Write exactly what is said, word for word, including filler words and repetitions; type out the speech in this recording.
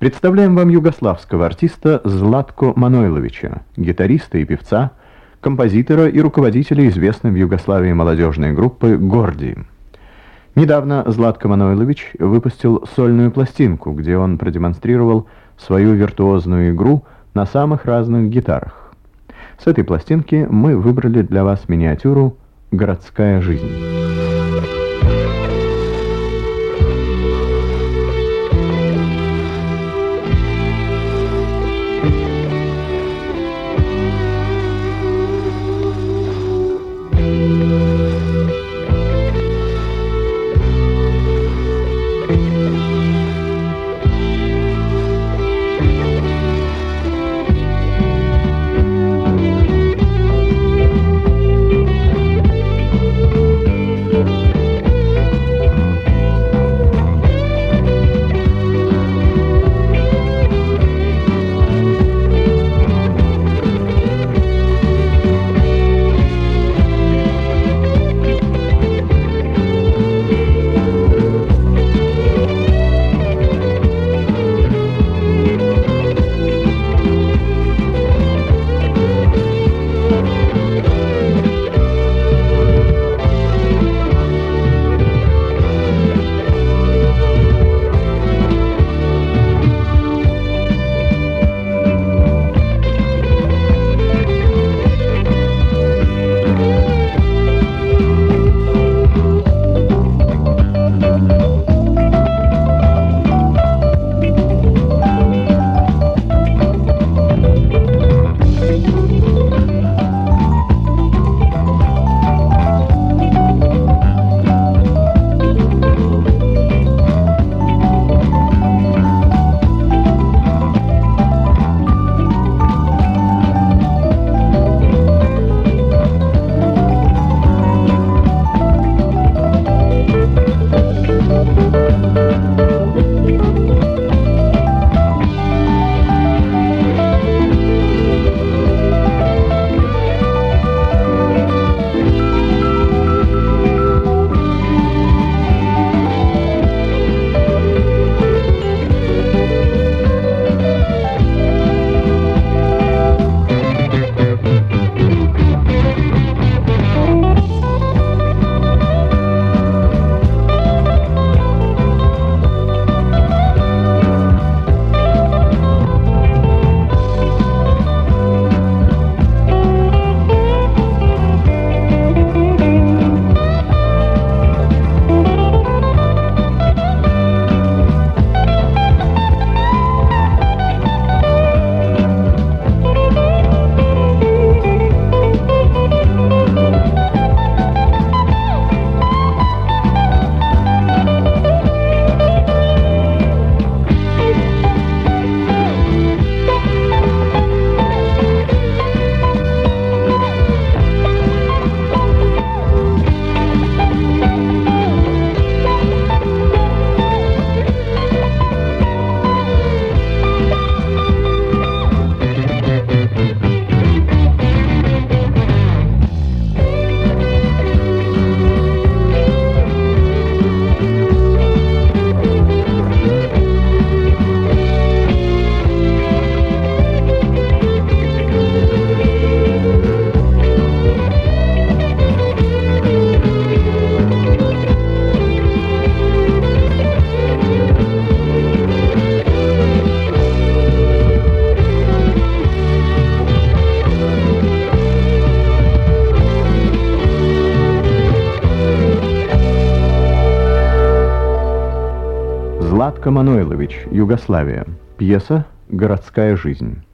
Представляем вам югославского артиста Златко Манойловича, гитариста и певца, композитора и руководителя известной в Югославии молодежной группы «Горди». Недавно Златко Манойлович выпустил сольную пластинку, где он продемонстрировал свою виртуозную игру на самых разных гитарах. С этой пластинки мы выбрали для вас миниатюру «Городская жизнь». Златко Манойлович, Югославия. Пьеса «Городская жизнь».